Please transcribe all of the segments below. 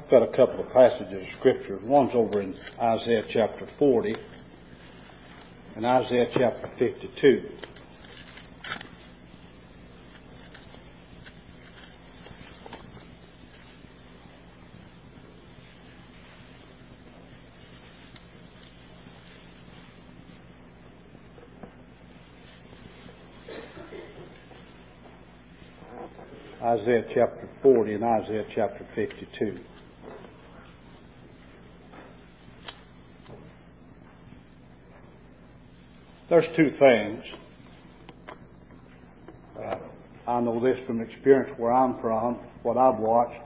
I've got a couple of passages of Scripture. One's over in Isaiah chapter 40 and Isaiah chapter 52. Isaiah chapter 40 and Isaiah chapter 52. There's two things. I know this from experience where I'm from, what I've watched.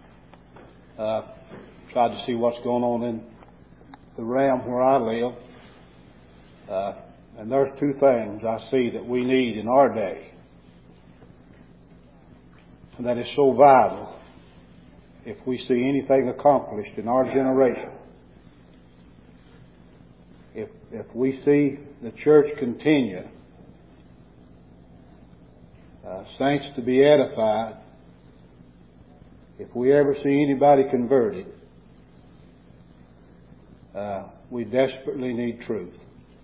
Tried to see what's going on in the realm where I live. And there's two things I see that we need in our day. And that is so vital if we see anything accomplished in our generation. If we see the church continue, saints to be edified, if we ever see anybody converted, we desperately need truth.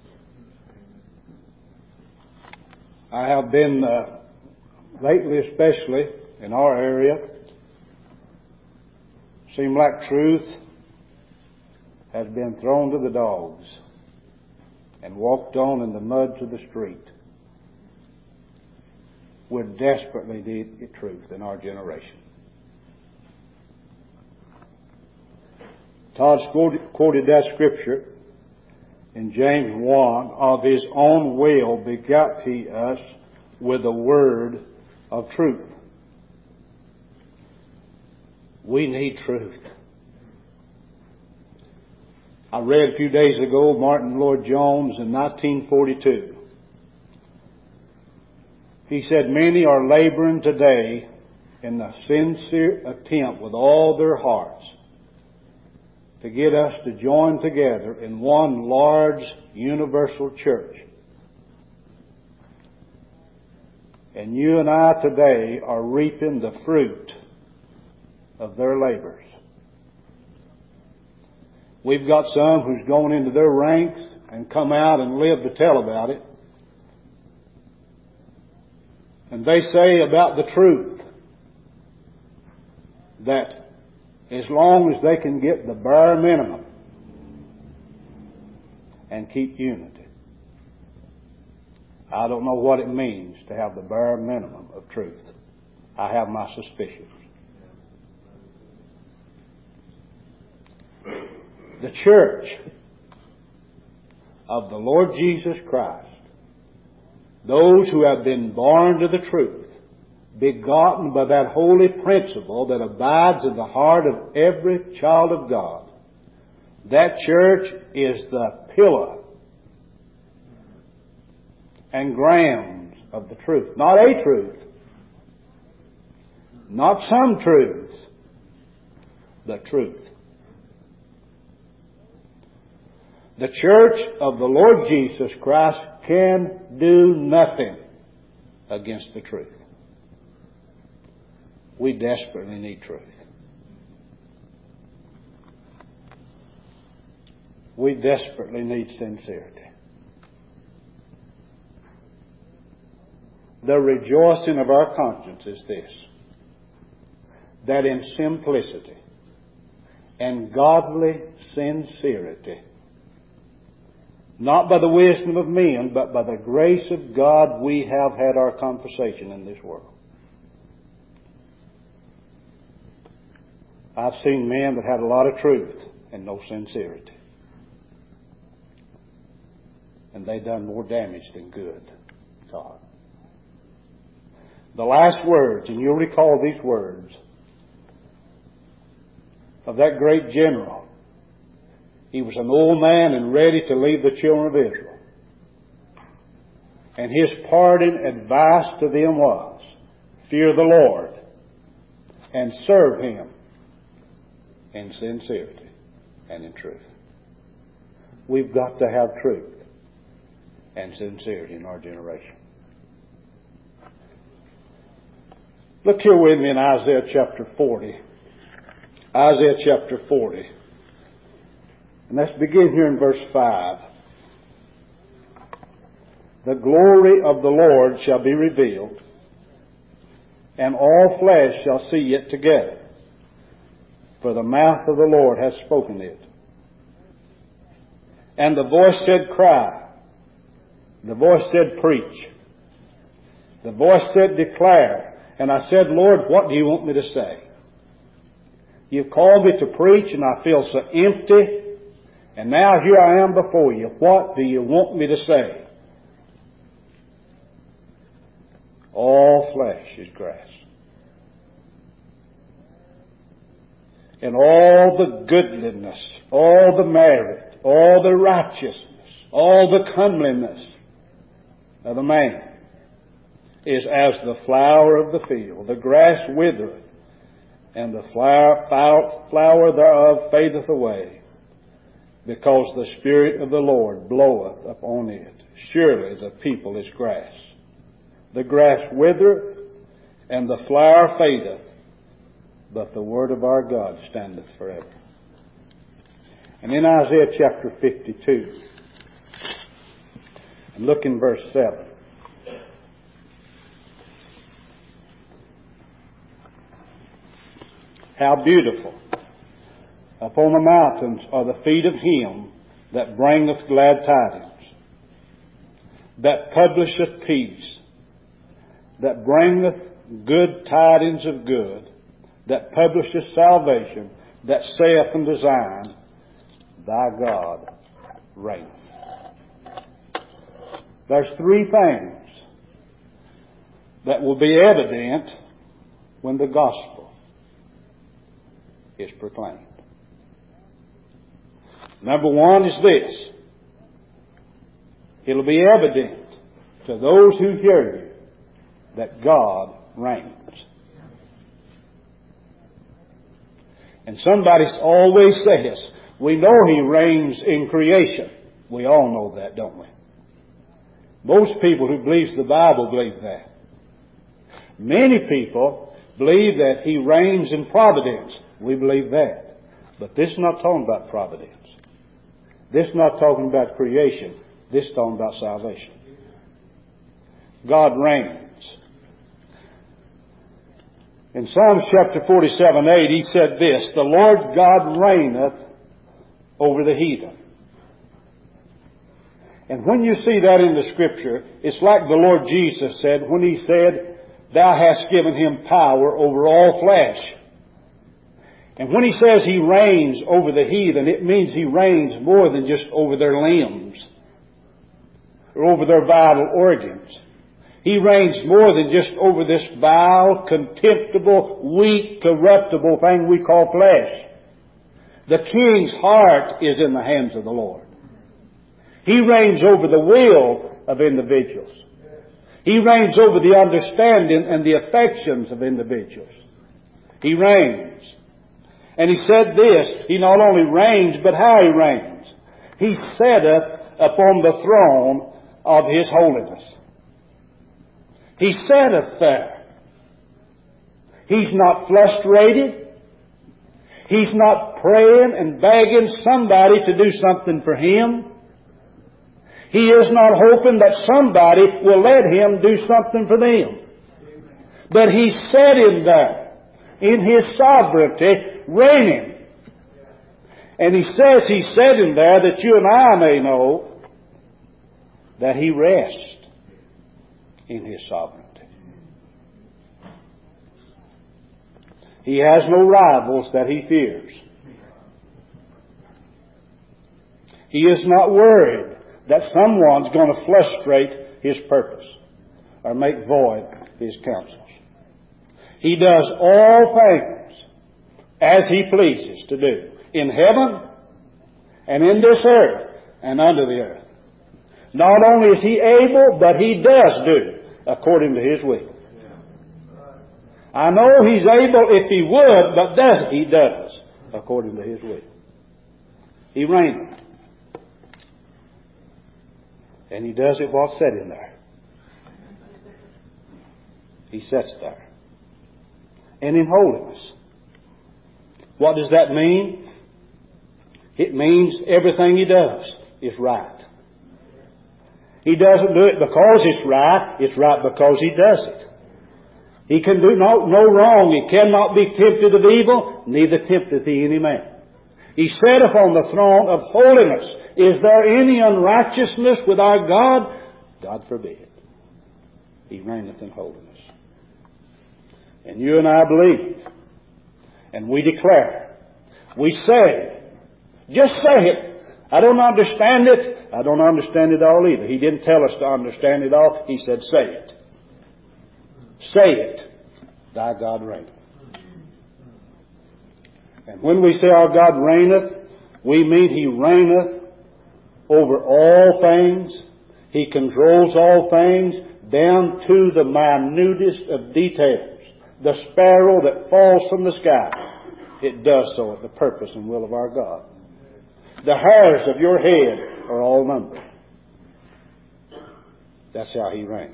I have been, lately especially, in our area, seemed like truth has been thrown to the dogs and walked on in the mud to the street. We desperately need truth in our generation. Todd quoted that scripture in James 1, of his own will begot he us with the word of truth. We need truth. I read a few days ago Martin Lloyd-Jones in 1942. He said, many are laboring today in the sincere attempt with all their hearts to get us to join together in one large universal church. And you and I today are reaping the fruit of their labors. We've got some who's gone into their ranks and come out and lived to tell about it. And they say about the truth that as long as they can get the bare minimum and keep unity. I don't know what it means to have the bare minimum of truth. I have my suspicions. The church of the Lord Jesus Christ, those who have been born to the truth, begotten by that holy principle that abides in the heart of every child of God, that church is the pillar and grounds of the truth. Not a truth, not some truths, the truth. The church of the Lord Jesus Christ can do nothing against the truth. We desperately need truth. We desperately need sincerity. The rejoicing of our conscience is this, that in simplicity and godly sincerity, not by the wisdom of men, but by the grace of God, we have had our conversation in this world. I've seen men that had a lot of truth and no sincerity. And they done more damage than good, God. The last words, and you'll recall these words, of that great general. He was an old man and ready to leave the children of Israel. And his parting advice to them was, fear the Lord and serve Him in sincerity and in truth. We've got to have truth and sincerity in our generation. Look here with me in Isaiah chapter 40 Isaiah chapter 40. And let's begin here in verse 5. The glory of the Lord shall be revealed, and all flesh shall see it together. For the mouth of the Lord hath spoken it. And the voice said, cry. The voice said, preach. The voice said, declare. And I said, Lord, what do you want me to say? You've called me to preach, and I feel so empty. And now here I am before you. What do you want me to say? All flesh is grass. And all the goodliness, all the merit, all the righteousness, all the comeliness of the man is as the flower of the field. The grass withereth, and the flower thereof fadeth away, because the Spirit of the Lord bloweth upon it. Surely the people is grass. The grass withereth, and the flower fadeth, but the word of our God standeth forever. And in Isaiah chapter 52, and look in verse 7. How beautiful upon the mountains are the feet of him that bringeth glad tidings, that publisheth peace, that bringeth good tidings of good, that publisheth salvation, that saith unto Zion, thy God reigneth. There's three things that will be evident when the gospel is proclaimed. Number one is this. It'll be evident to those who hear you that God reigns. And somebody always says, we know He reigns in creation. We all know that, don't we? Most people who believe the Bible believe that. Many people believe that He reigns in providence. We believe that. But this is not talking about providence. This is not talking about creation. This is talking about salvation. God reigns. In Psalms chapter 47:8, He said this, the Lord God reigneth over the heathen. And when you see that in the Scripture, it's like the Lord Jesus said when He said, thou hast given Him power over all flesh. And when He says He reigns over the heathen, it means He reigns more than just over their limbs or over their vital organs. He reigns more than just over this vile, contemptible, weak, corruptible thing we call flesh. The king's heart is in the hands of the Lord. He reigns over the will of individuals. He reigns over the understanding and the affections of individuals. He reigns. And He said this, He not only reigns, but how He reigns. He sitteth upon the throne of His holiness. He sitteth there. He's not frustrated. He's not praying and begging somebody to do something for Him. He is not hoping that somebody will let Him do something for them. But He's sitting there in His sovereignty, reigning. And He says He's sitting there that you and I may know that He rests in His sovereignty. He has no rivals that He fears. He is not worried that someone's going to frustrate His purpose or make void His counsels. He does all things as He pleases to do, in heaven and in this earth and under the earth. Not only is He able, but He does do according to His will. I know He's able if He would, but He does according to His will. He reigneth. And He does it while sitting there. He sits there. And in holiness. What does that mean? It means everything He does is right. He doesn't do it because it's right. It's right because He does it. He can do no wrong. He cannot be tempted of evil, neither tempteth He any man. He sitteth on the throne of holiness. Is there any unrighteousness with our God? God forbid. He reigneth in holiness. And you and I believe, and we declare, we say, just say it. I don't understand it. I don't understand it all either. He didn't tell us to understand it all. He said, say it. Say it. Thy God reigneth. And when we say our God reigneth, we mean He reigneth over all things. He controls all things down to the minutest of details. The sparrow that falls from the sky, it does so at the purpose and will of our God. The hairs of your head are all numbered. That's how He reigns.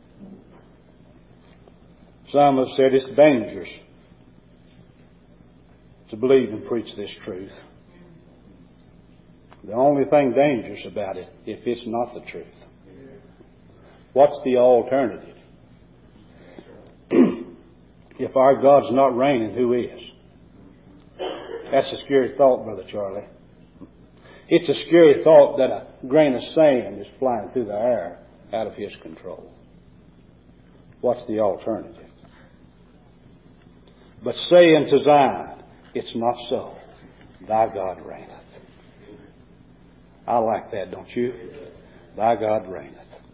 Some have said it's dangerous to believe and preach this truth. The only thing dangerous about it, if it's not the truth. What's the alternative? If our God's not reigning, who is? That's a scary thought, Brother Charlie. It's a scary thought that a grain of sand is flying through the air out of His control. What's the alternative? But say unto Zion, it's not so. Thy God reigneth. I like that, don't you? Thy God reigneth.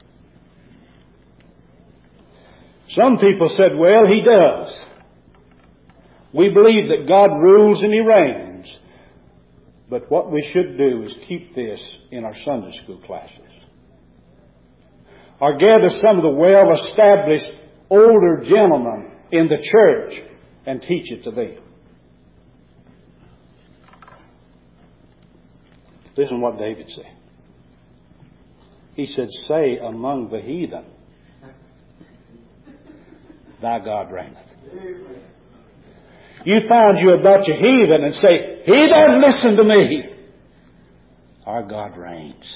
Some people said, well, He does. We believe that God rules and He reigns. But what we should do is keep this in our Sunday school classes. Or gather some of the well-established older gentlemen in the church and teach it to them. Listen to what David said. He said, say among the heathen, thy God reigneth. You find you a bunch of heathen and say, he doesn't listen to me. Our God reigns.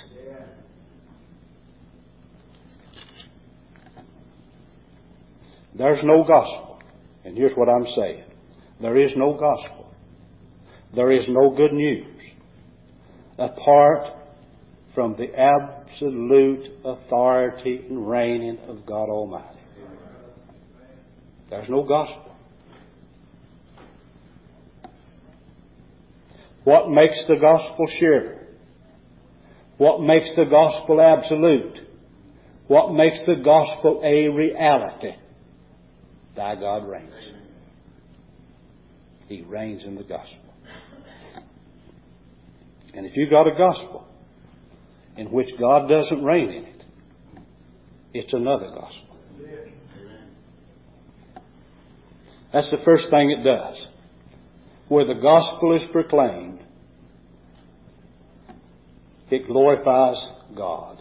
There's no gospel. And here's what I'm saying. There is no gospel. There is no good news apart from the absolute authority and reigning of God Almighty. There's no gospel. What makes the gospel sure? What makes the gospel absolute? What makes the gospel a reality? Thy God reigns. He reigns in the gospel. And if you've got a gospel in which God doesn't reign in it, it's another gospel. That's the first thing it does. Where the gospel is proclaimed, it glorifies God.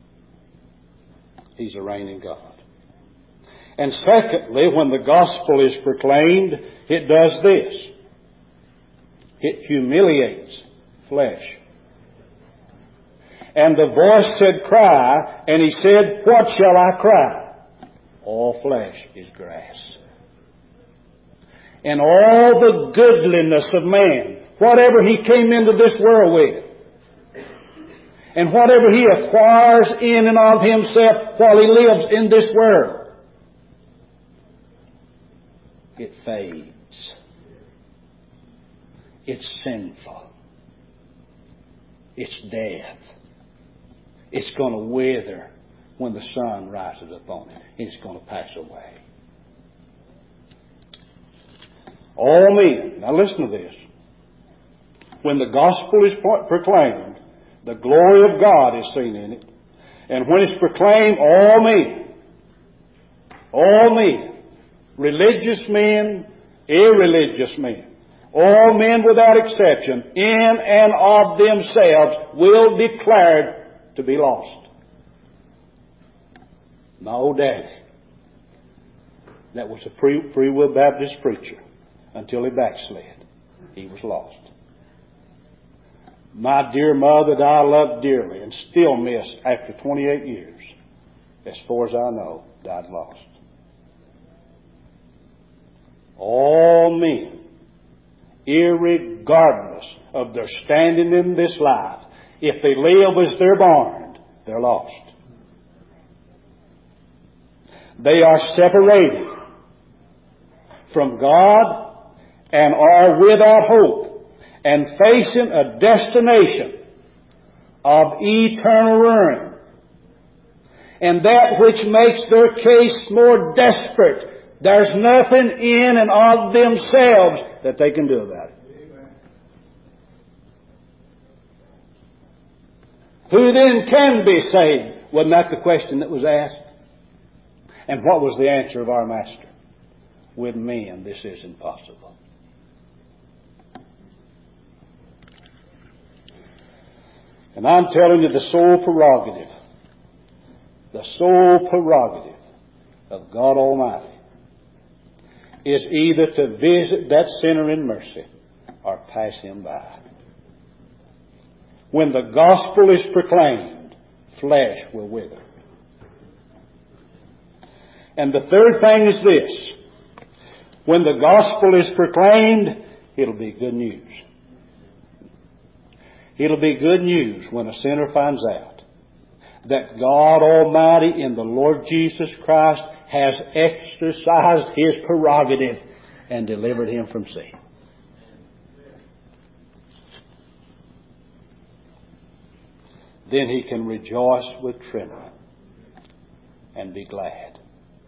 He's a reigning God. And secondly, when the gospel is proclaimed, it does this. It humiliates flesh. And the voice said, cry, and He said, what shall I cry? All flesh is grass. And all the goodliness of man, whatever he came into this world with, and whatever he acquires in and of himself while he lives in this world, it fades. It's sinful. It's death. It's going to wither when the sun rises upon it. It's going to pass away. All men, now listen to this. When the gospel is proclaimed, the glory of God is seen in it. And when it's proclaimed, all men, religious men, irreligious men, all men without exception, in and of themselves, will declare to be lost. My old daddy, that was a free will Baptist preacher until he backslid. he was lost. My dear mother that I loved dearly and still miss after 28 years, as far as I know, died lost. All men, irregardless of their standing in this life, if they live as they're born, they're lost. They are separated from God and are without hope and facing a destination of eternal ruin. And that which makes their case more desperate, there's nothing in and of themselves that they can do about it. Who then can be saved? Wasn't that the question that was asked? And what was the answer of our Master? With men, this is impossible. And I'm telling you, the sole prerogative of God Almighty is either to visit that sinner in mercy or pass him by. When the gospel is proclaimed, flesh will wither. And the third thing is this: when the gospel is proclaimed, it'll be good news. It'll be good news when a sinner finds out that God Almighty in the Lord Jesus Christ has exercised His prerogative and delivered him from sin. Then he can rejoice with trembling and be glad.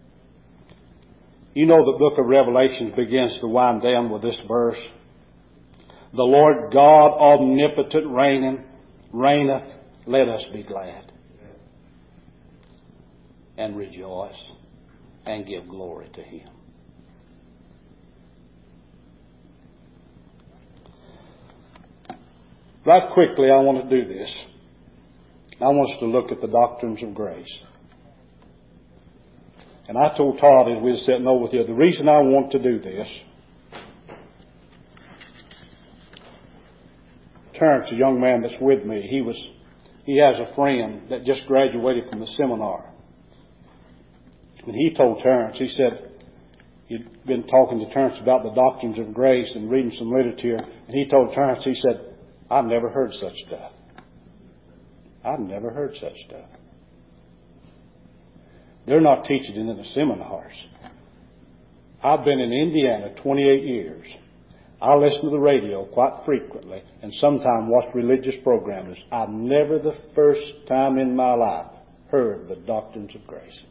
You know the book of Revelation begins to wind down with this verse. The Lord God omnipotent reigneth. Let us be glad and rejoice and give glory to Him. Right quickly, I want to do this. I want us to look at the doctrines of grace. And I told Todd as we were sitting over with you, the reason I want to do this, Terrence, a young man that's with me, he has a friend that just graduated from the seminar. And he told Terrence, he said, he'd been talking to Terrence about the doctrines of grace and reading some literature, and he told Terrence, he said, I've never heard such stuff. I've never heard such stuff. They're not teaching it in the seminars. I've been in Indiana 28 years. I listen to the radio quite frequently and sometimes watch religious programs. I've never the first time in my life heard the doctrines of grace.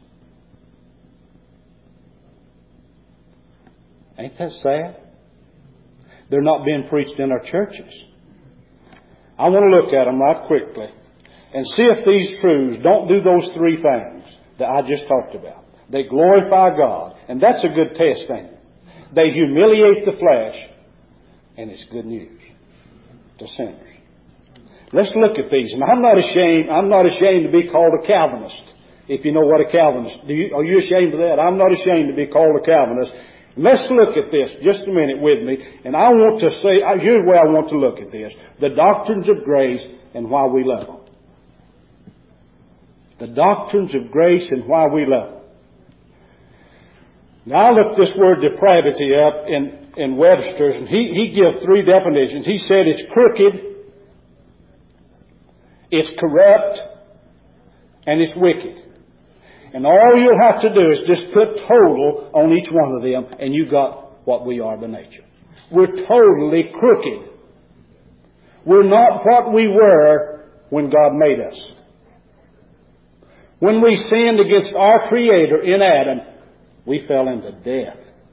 Ain't that sad? They're not being preached in our churches. I want to look at them right quickly and see if these truths don't do those three things that I just talked about. They glorify God, and that's a good test thing. They humiliate the flesh, and it's good news to sinners. Let's look at these. And I'm not ashamed to be called a Calvinist. If you know what a Calvinist, are you ashamed of that? I'm not ashamed to be called a Calvinist. Let's look at this just a minute with me. And I want to say, here's where I want to look at this. The doctrines of grace and why we love them. The doctrines of grace and why we love them. Now I looked this word depravity up in Webster's, and he gives three definitions. He said it's crooked, it's corrupt, and it's wicked. And all you'll have to do is just put total on each one of them, and you got what we are by nature. We're totally crooked. We're not what we were when God made us. When we sinned against our Creator in Adam, we fell into death.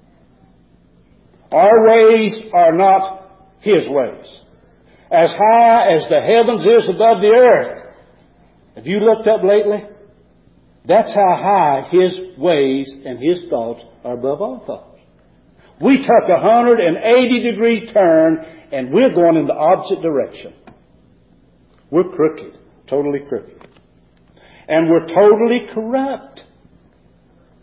Our ways are not His ways. As high as the heavens is above the earth. Have you looked up lately? That's how high His ways and His thoughts are above all thoughts. We took 180 degrees turn and we're going in the opposite direction. We're crooked, totally crooked. And we're totally corrupt.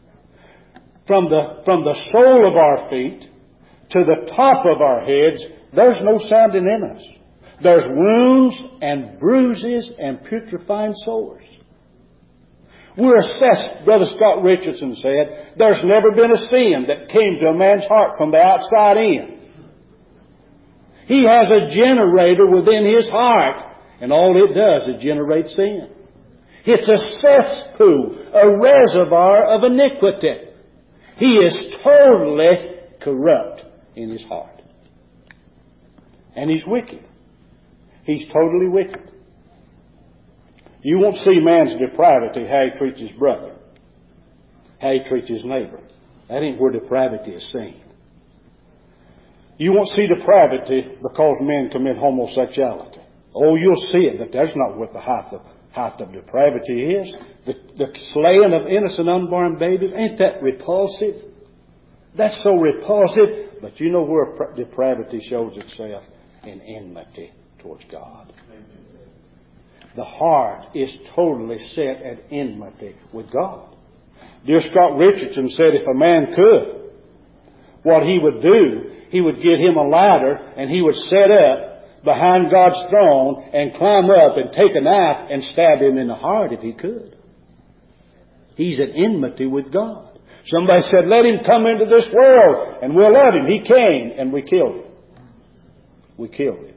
From the sole of our feet to the top of our heads, There's no sounding in us. There's wounds and bruises and putrefying sores. We're assessed, Brother Scott Richardson said, there's never been a sin that came to a man's heart from the outside in. He has a generator within his heart, and all it does is generate sin. It's a cesspool, a reservoir of iniquity. He is totally corrupt in his heart. And he's wicked. He's totally wicked. You won't see man's depravity, how he treats his brother, how he treats his neighbor. That ain't where depravity is seen. You won't see depravity because men commit homosexuality. Oh, you'll see it, but that's not what the height of depravity is. The slaying of innocent unborn babies, ain't that repulsive? That's so repulsive. But you know where depravity shows itself? In enmity towards God. The heart is totally set at enmity with God. Dear Scott Richardson said if a man could, what he would do, he would get him a ladder and he would set up behind God's throne and climb up and take a knife and stab him in the heart if he could. He's at enmity with God. Somebody said, let him come into this world and we'll let him. He came and we killed him. We killed him.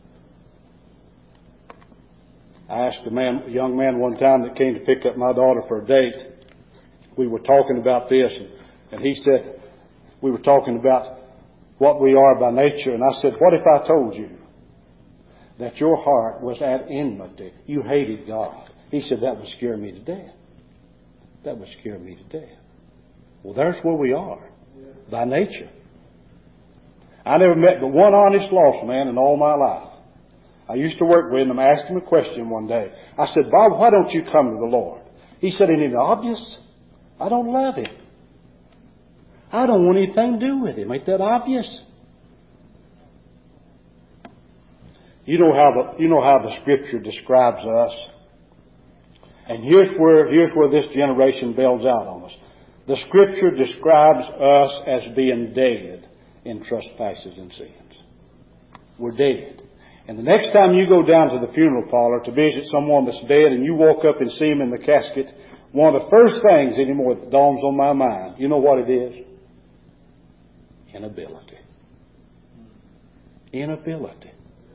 I asked a young man one time that came to pick up my daughter for a date. We were talking about this, and he said, we were talking about what we are by nature, and I said, what if I told you that your heart was at enmity? You hated God. He said, that would scare me to death. That would scare me to death. Well, there's where we are, by nature. I never met but one honest lost man in all my life. I used to work with him. I asked him a question one day. I said, Bob, why don't you come to the Lord? He said, ain't it obvious? I don't love him. I don't want anything to do with him. Ain't that obvious? You know how the Scripture describes us. And here's where this generation bails out on us. The Scripture describes us as being dead in trespasses and sins. We're dead. And the next time you go down to the funeral parlor to visit someone that's dead and you walk up and see him in the casket, one of the first things anymore that dawns on my mind, you know what it is? Inability. Inability.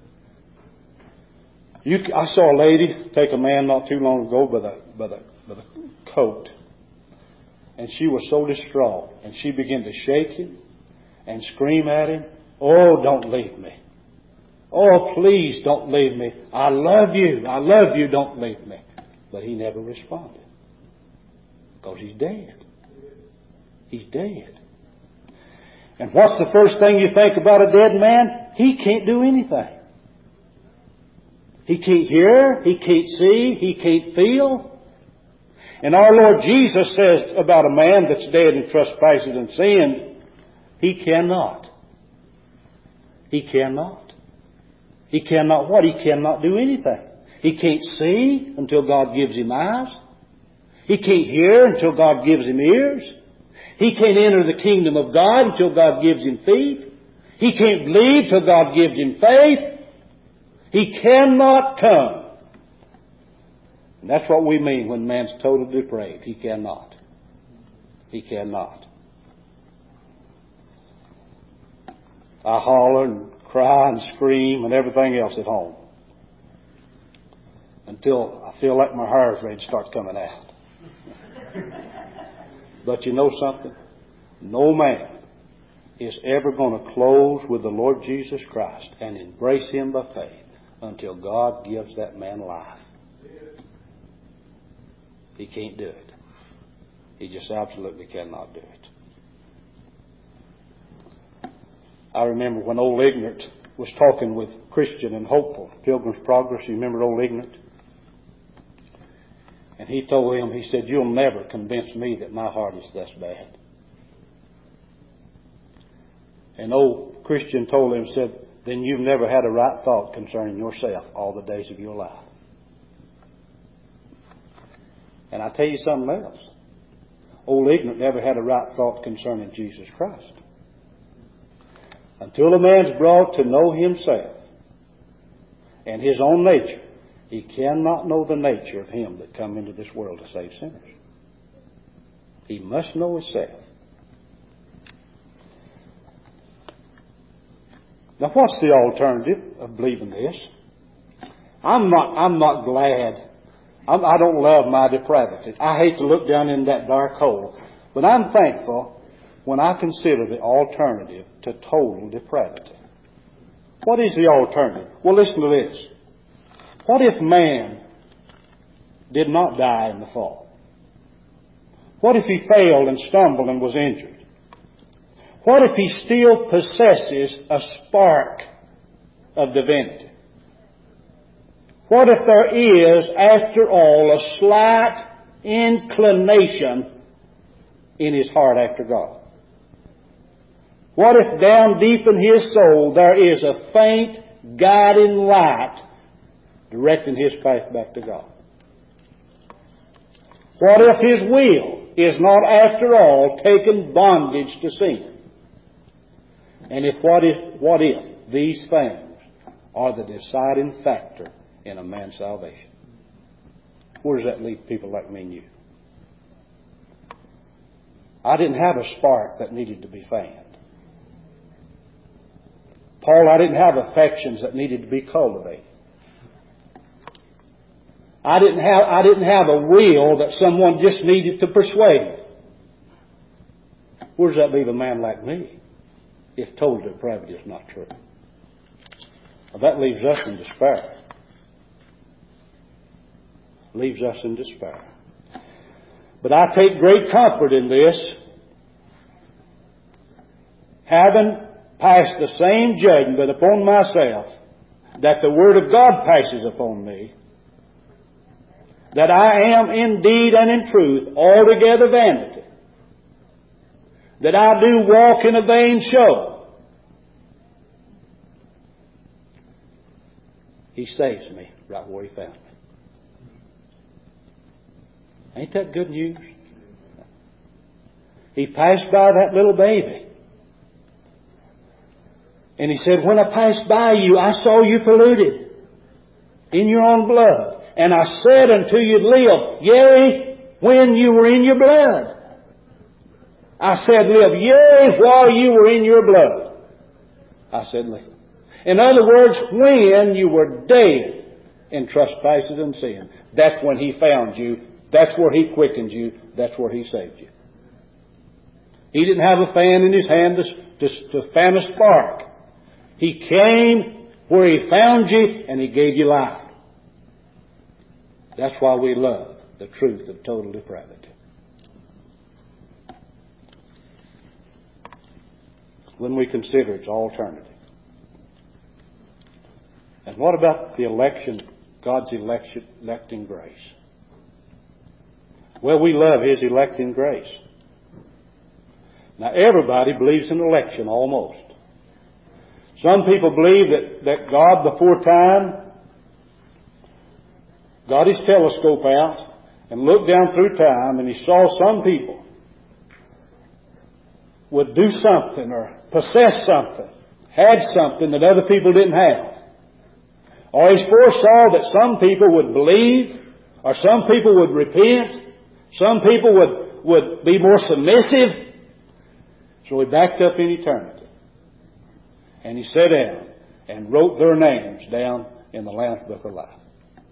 I saw a lady take a man not too long ago by the coat, and she was so distraught, and she began to shake him and scream at him, oh, don't leave me. Oh, please don't leave me. I love you. I love you. Don't leave me. But he never responded. Because he's dead. He's dead. And what's the first thing you think about a dead man? He can't do anything. He can't hear. He can't see. He can't feel. And our Lord Jesus says about a man that's dead in trespasses and sin, he cannot. He cannot. He cannot what? He cannot do anything. He can't see until God gives him eyes. He can't hear until God gives him ears. He can't enter the kingdom of God until God gives him feet. He can't believe till God gives him faith. He cannot come. And that's what we mean when man's totally depraved. He cannot. He cannot. I holler and cry and scream and everything else at home until I feel like my hair is ready to start coming out. But you know something? No man is ever going to close with the Lord Jesus Christ and embrace Him by faith until God gives that man life. He can't do it. He just absolutely cannot do it. I remember when old Ignorant was talking with Christian and Hopeful, Pilgrim's Progress. You remember old Ignorant? And he told him, he said, you'll never convince me that my heart is this bad. And old Christian told him, said, then you've never had a right thought concerning yourself all the days of your life. And I tell you something else. Old Ignorant never had a right thought concerning Jesus Christ. Until a man's brought to know himself and his own nature, he cannot know the nature of Him that come into this world to save sinners. He must know himself. Now, what's the alternative of believing this? I'm not glad. I don't love my depravity. I hate to look down in that dark hole. But I'm thankful when I consider the alternative to total depravity. What is the alternative? Well, listen to this. What if man did not die in the fall? What if he failed and stumbled and was injured? What if he still possesses a spark of divinity? What if there is, after all, a slight inclination in his heart after God? What if down deep in his soul there is a faint guiding light directing his path back to God? What if his will is not, after all, taking bondage to sin? And what if these things are the deciding factor in a man's salvation? Where does that leave people like me and you? I didn't have a spark that needed to be fanned. Paul, I didn't have affections that needed to be cultivated. I didn't have a will that someone just needed to persuade. Where does that leave a man like me if total depravity is not true? Well, that leaves us in despair. Leaves us in despair. But I take great comfort in this, having passed the same judgment upon myself that the Word of God passes upon me, that I am indeed and in truth altogether vanity, that I do walk in a vain show. He saves me right where He found me. Ain't that good news? He passed by that little baby. And He said, when I passed by you, I saw you polluted in your own blood. And I said unto you, live, yea, when you were in your blood. I said, live, yea, while you were in your blood. I said, live. In other words, when you were dead in trespasses and sin, that's when He found you. That's where He quickened you. That's where He saved you. He didn't have a fan in His hand to fan a spark. He came where He found you and He gave you life. That's why we love the truth of total depravity. When we consider its alternative. And what about the election, God's electing grace? Well, we love His electing grace. Now, everybody believes in election, almost. Some people believe that God, before time, got His telescope out and looked down through time, and He saw some people would do something or possess something, had something that other people didn't have. Or He foresaw that some people would believe, or some people would repent, some people would be more submissive. So He backed up in eternity. And He sat down and wrote their names down in the Lamb's Book of Life.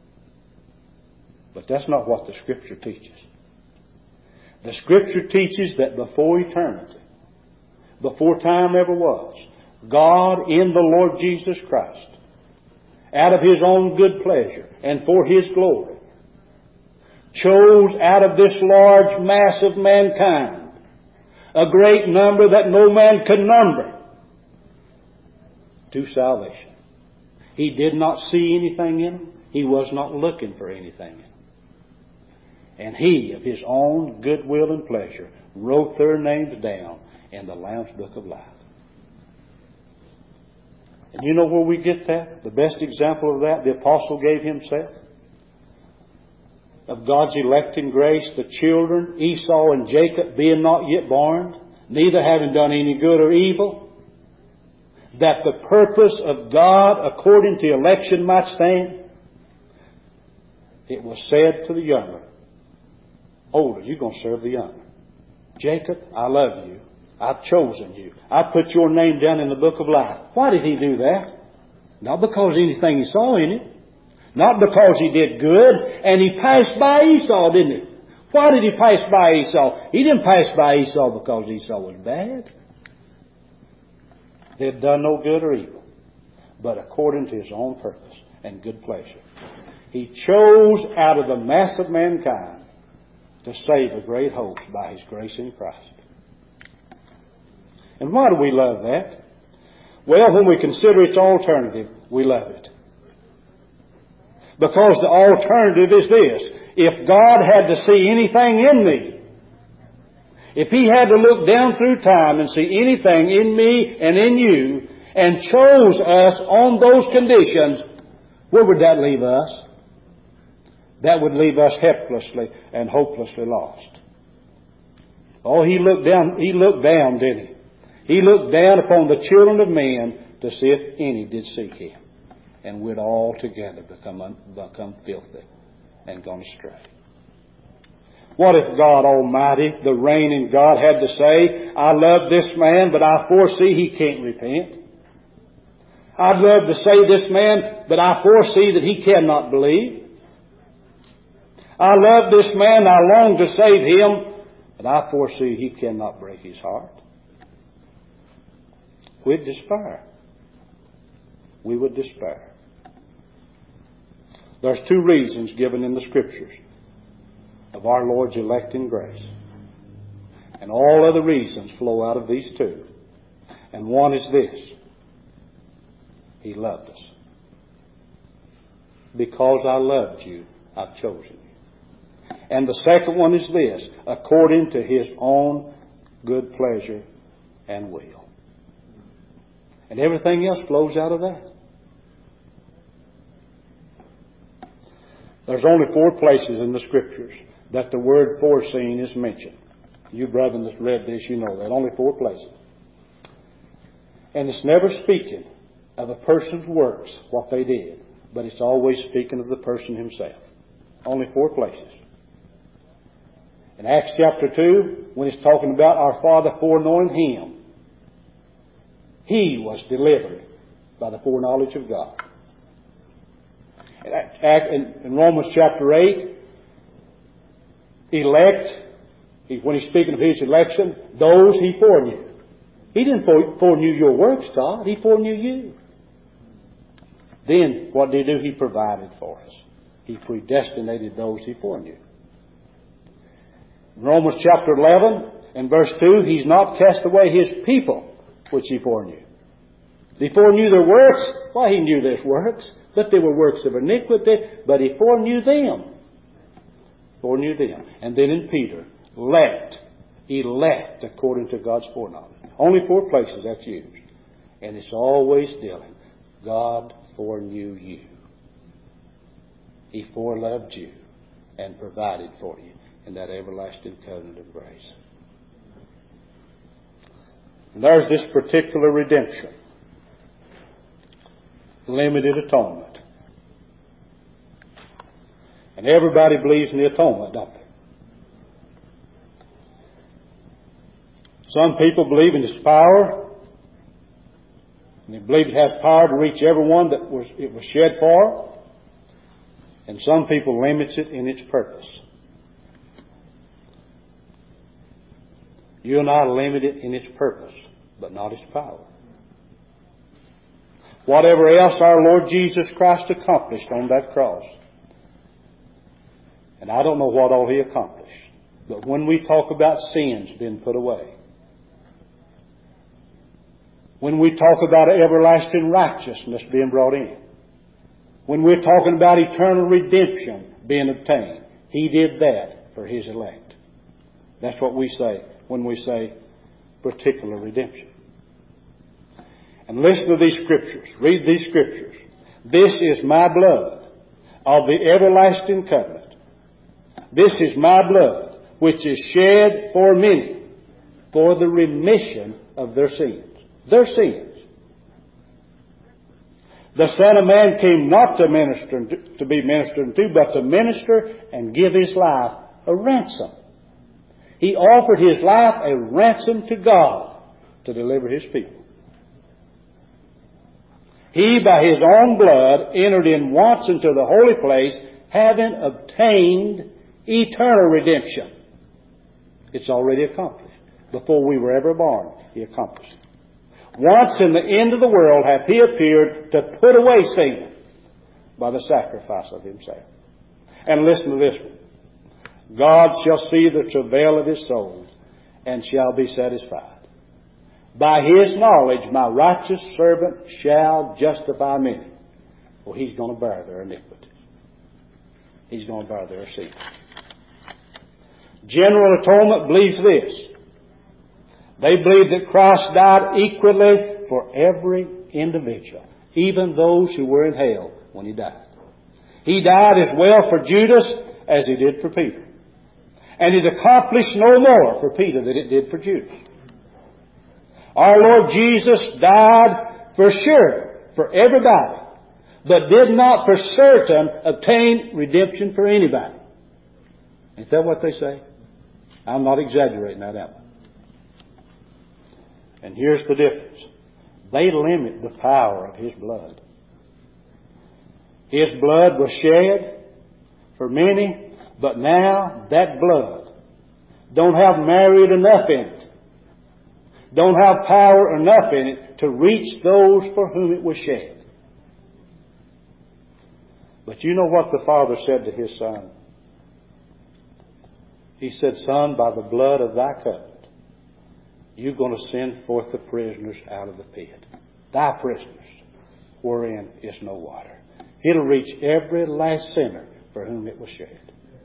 But that's not what the Scripture teaches. The Scripture teaches that before eternity, before time ever was, God in the Lord Jesus Christ, out of His own good pleasure and for His glory, chose out of this large mass of mankind a great number that no man could number to salvation. He did not see anything in them. He was not looking for anything in them. And He, of His own good will and pleasure, wrote their names down in the Lamb's Book of Life. And you know where we get that? The best example of that, the apostle gave himself. Of God's electing grace, the children, Esau and Jacob, being not yet born, neither having done any good or evil, that the purpose of God according to election might stand, it was said to the younger, older, you're going to serve the younger. Jacob, I love you. I've chosen you. I put your name down in the book of life. Why did he do that? Not because of anything he saw in it. Not because he did good. And he passed by Esau, didn't he? Why did he pass by Esau? He didn't pass by Esau because Esau was bad. They had done no good or evil, but according to his own purpose and good pleasure. He chose out of the mass of mankind to save a great host by His grace in Christ. And why do we love that? Well, when we consider its alternative, we love it. Because the alternative is this. If God had to see anything in me, if He had to look down through time and see anything in me and in you, and chose us on those conditions, where would that leave us? That would leave us helplessly and hopelessly lost. Oh, He looked down, didn't He? He looked down upon the children of men to see if any did seek Him. And we'd all together become filthy and gone astray. What if God Almighty, the reigning God, had to say, I love this man, but I foresee he can't repent. I'd love to say this man, but I foresee that he cannot believe. I love this man, I long to save him, but I foresee he cannot break his heart. We'd despair. We would despair. There's two reasons given in the Scriptures of our Lord's electing grace. And all other reasons flow out of these two. And one is this. He loved us. Because I loved you, I've chosen you. And the second one is this. According to His own good pleasure and will. And everything else flows out of that. There's only 4 places in the Scriptures that the word foreseen is mentioned. You brethren that read this, you know that. Only 4 places. And it's never speaking of a person's works, what they did, but it's always speaking of the person himself. Only 4 places. In Acts chapter 2, when it's talking about our Father foreknowing Him, He was delivered by the foreknowledge of God. In Romans chapter 8, when he's speaking of His election, those He foreknew. He didn't foreknew your works, God. He foreknew you. Then, what did He do? He provided for us. He predestinated those He foreknew. In Romans chapter 11 and verse 2, He's not cast away His people, which He foreknew. He foreknew their works. Why, He knew their works, but they were works of iniquity, but He foreknew them. Foreknew them. And then in Peter, elect according to God's foreknowledge. Only 4 places that's used. And it's always dealing. God foreknew you. He foreloved you and provided for you in that everlasting covenant of grace. And there's this particular redemption. Limited atonement. And everybody believes in the atonement, don't they? Some people believe in its power. And they believe it has power to reach everyone that it was shed for. And some people limit it in its purpose. You and I limit it in its purpose, but not its power. Whatever else our Lord Jesus Christ accomplished on that cross. And I don't know what all He accomplished. But when we talk about sins being put away, when we talk about everlasting righteousness being brought in, when we're talking about eternal redemption being obtained, He did that for His elect. That's what we say when we say particular redemption. And listen to these Scriptures. Read these Scriptures. This is my blood of the everlasting covenant. This is my blood, which is shed for many, for the remission of their sins. Their sins. The Son of Man came not to be ministered to, but to minister and give His life a ransom. He offered His life a ransom to God to deliver His people. He, by His own blood, entered in once into the holy place, having obtained eternal redemption. It's already accomplished. Before we were ever born, He accomplished it. Once in the end of the world hath He appeared to put away sin by the sacrifice of Himself. And listen to this one. God shall see the travail of His soul, and shall be satisfied. By His knowledge my righteous servant shall justify many. Well, He's going to bear their iniquities. He's going to bear their sins. General Atonement believes this. They believe that Christ died equally for every individual, even those who were in hell when He died. He died as well for Judas as He did for Peter. And it accomplished no more for Peter than it did for Judas. Our Lord Jesus died for sure for everybody, but did not for certain obtain redemption for anybody. Ain't that what they say? I'm not exaggerating that, am I? And here's the difference. They limit the power of His blood. His blood was shed for many, but now that blood don't have merit enough in it. Don't have power enough in it to reach those for whom it was shed. But you know what the Father said to His Son? He said, Son, by the blood of thy covenant, you're going to send forth the prisoners out of the pit. Thy prisoners, wherein is no water. It'll reach every last sinner for whom it was shed.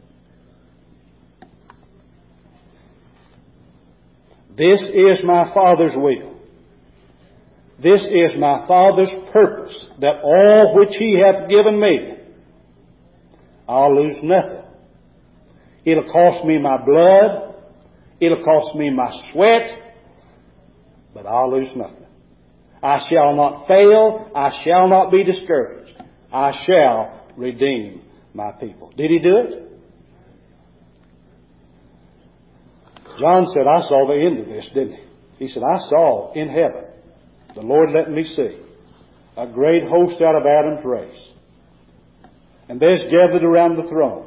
This is my Father's will. This is my Father's purpose, that all which He hath given me, I'll lose nothing. It'll cost me my blood. It'll cost me my sweat. But I'll lose nothing. I shall not fail. I shall not be discouraged. I shall redeem my people. Did He do it? John said, I saw the end of this, didn't he? He said, I saw in heaven, the Lord let me see, a great host out of Adam's race. And there's gathered around the throne.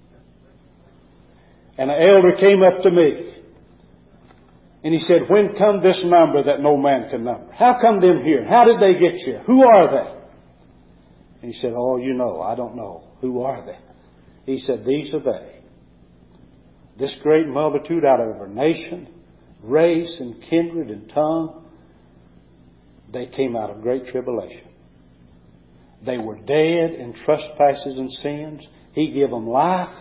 And an elder came up to me. And he said, when come this number that no man can number? How come them here? How did they get here? Who are they? And he said, oh, you know, I don't know. Who are they? He said, these are they. This great multitude out of every nation, race and kindred and tongue, they came out of great tribulation. They were dead in trespasses and sins. He gave them life.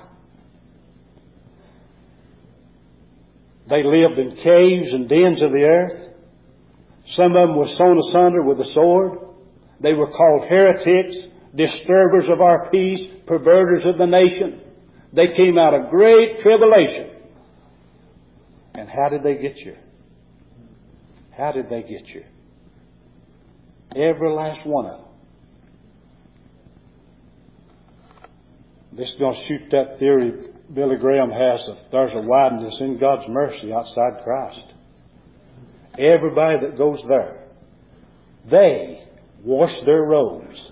They lived in caves and dens of the earth. Some of them were sown asunder with the sword. They were called heretics, disturbers of our peace, perverters of the nation. They came out of great tribulation. And how did they get you? How did they get you? Every last one of them. This is going to shoot that theory Billy Graham has that there's a wideness in God's mercy outside Christ. Everybody that goes there, they washed their robes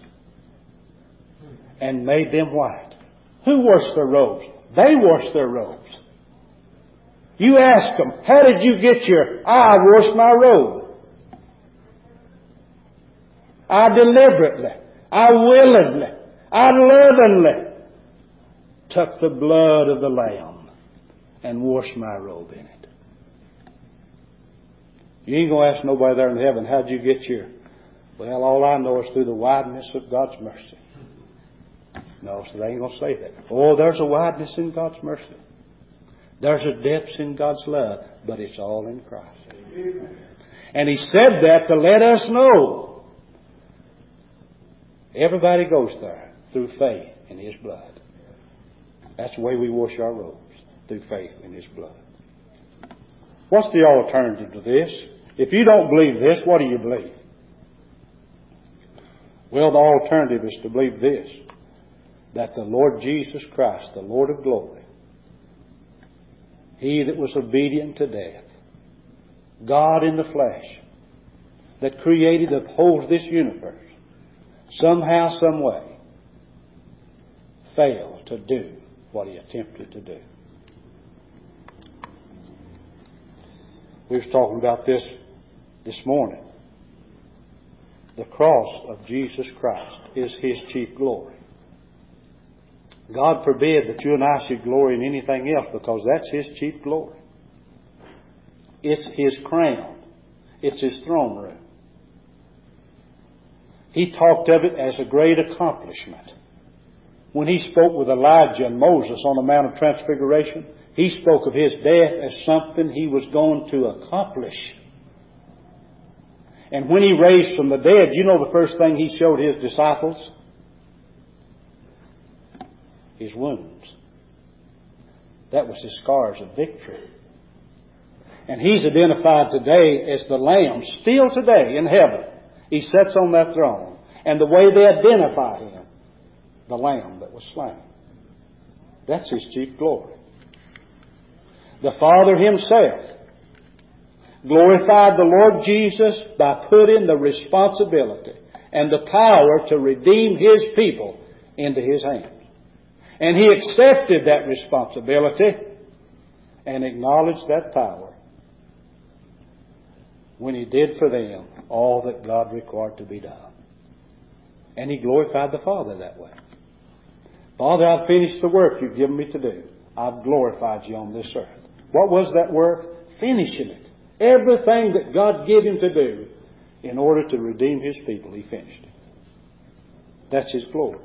and made them white. Who washed their robes? They washed their robes. You ask them, how did you get your, I washed my robe. I deliberately, I willingly, I lovingly took the blood of the Lamb and washed my robe in it. You ain't going to ask nobody there in heaven, how'd you get your, well, all I know is through the wideness of God's mercy. No, so they ain't going to say that. Oh, there's a wideness in God's mercy. There's a depth in God's love, but it's all in Christ. And He said that to let us know everybody goes there through faith in His blood. That's the way we wash our robes, through faith in His blood. What's the alternative to this? If you don't believe this, what do you believe? Well, the alternative is to believe this, that the Lord Jesus Christ, the Lord of glory, He that was obedient to death, God in the flesh, that created, upholds this universe, somehow, some way, failed to do what He attempted to do. We were talking about this morning. The cross of Jesus Christ is His chief glory. God forbid that you and I should glory in anything else, because that's His chief glory. It's His crown. It's His throne room. He talked of it as a great accomplishment. When He spoke with Elijah and Moses on the Mount of Transfiguration, He spoke of His death as something He was going to accomplish. And when He raised from the dead, you know the first thing He showed His disciples? His wounds. That was His scars of victory. And He's identified today as the Lamb, still today in heaven. He sits on that throne. And the way they identify Him, the Lamb that was slain. That's His chief glory. The Father Himself glorified the Lord Jesus by putting the responsibility and the power to redeem His people into His hands. And He accepted that responsibility and acknowledged that power when He did for them all that God required to be done. And He glorified the Father that way. Father, I've finished the work You've given me to do. I've glorified You on this earth. What was that work? Finishing it. Everything that God gave Him to do in order to redeem His people, He finished it. That's His glory.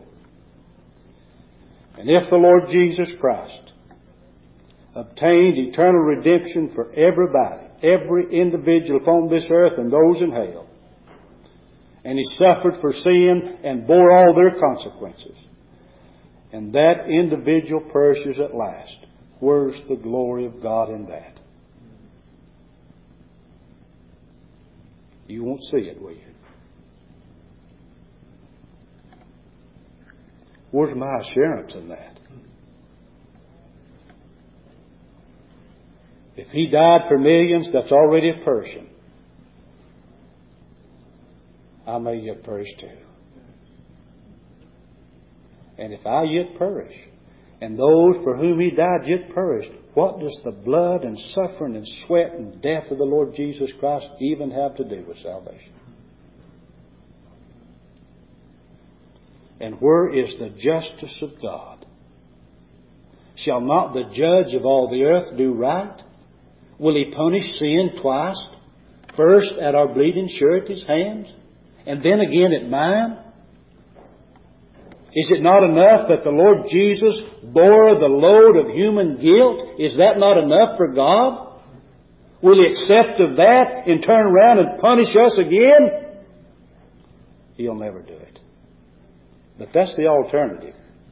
And if the Lord Jesus Christ obtained eternal redemption for everybody, every individual upon this earth and those in hell, and He suffered for sin and bore all their consequences, and that individual perishes at last, where's the glory of God in that? You won't see it, will you? Where's my assurance in that? If He died for millions, that's already a person. I may yet perish too. And if I yet perish, and those for whom He died yet perished, what does the blood and suffering and sweat and death of the Lord Jesus Christ even have to do with salvation? And where is the justice of God? Shall not the judge of all the earth do right? Will He punish sin twice? First at our bleeding surety's hands, and then again at mine? Is it not enough that the Lord Jesus bore the load of human guilt? Is that not enough for God? Will He accept of that and turn around and punish us again? He'll never do it. But that's the alternative.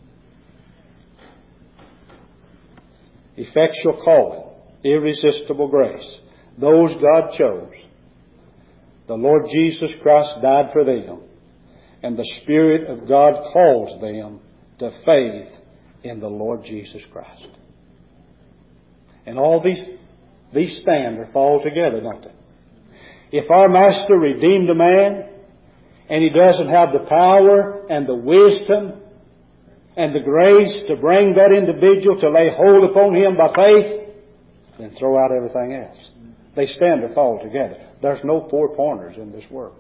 Effectual calling, irresistible grace. Those God chose. The Lord Jesus Christ died for them. And the Spirit of God calls them to faith in the Lord Jesus Christ. And all these stand or fall together, don't they? If our Master redeemed a man, and He doesn't have the power and the wisdom and the grace to bring that individual to lay hold upon him by faith, then throw out everything else. They stand or fall together. There's no four corners in this world.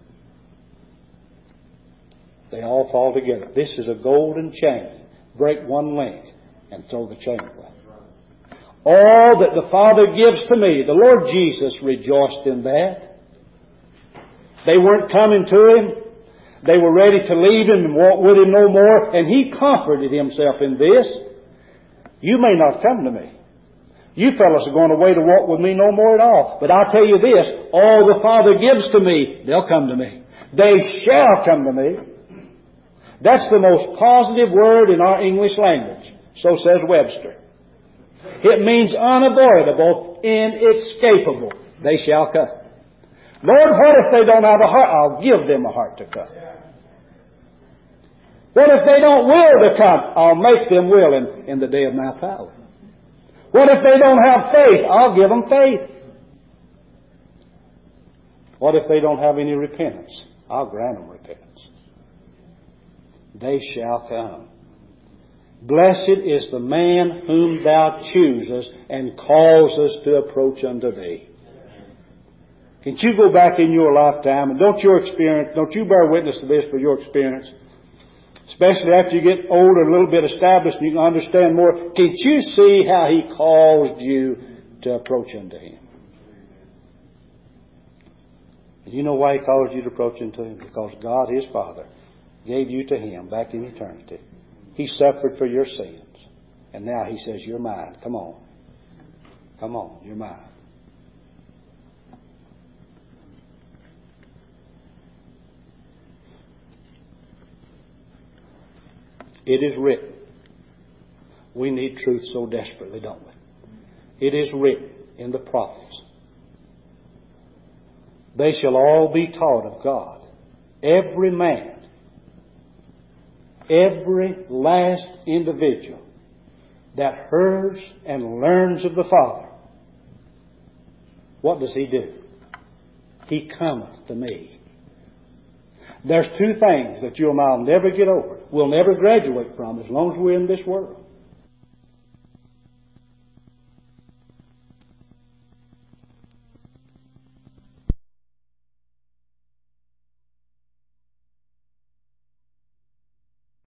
They all fall together. This is a golden chain. Break one link and throw the chain away. All that the Father gives to me, the Lord Jesus rejoiced in that. They weren't coming to Him. They were ready to leave Him and walk with Him no more. And He comforted Himself in this. You may not come to me. You fellows are going away to walk with me no more at all. But I'll tell you this, all the Father gives to me, they'll come to me. They shall come to me. That's the most positive word in our English language. So says Webster. It means unavoidable, inescapable. They shall come. Lord, what if they don't have a heart? I'll give them a heart to come. What if they don't will to come? I'll make them will in the day of my power. What if they don't have faith? I'll give them faith. What if they don't have any repentance? I'll grant them repentance. They shall come. Blessed is the man whom thou choosest and causest to approach unto thee. Can't you go back in your lifetime and don't you bear witness to this for your experience? Especially after you get older, a little bit established, and you can understand more. Can't you see how He caused you to approach unto Him? And you know why He caused you to approach unto Him? Because God, His Father, gave you to Him back in eternity. He suffered for your sins. And now He says, you're mine. Come on. Come on, you're mine. It is written. We need truth so desperately, don't we? It is written in the prophets. They shall all be taught of God. Every man, every last individual that hears and learns of the Father, what does he do? He cometh to me. There's two things that you and I will never get over. We'll never graduate from as long as we're in this world.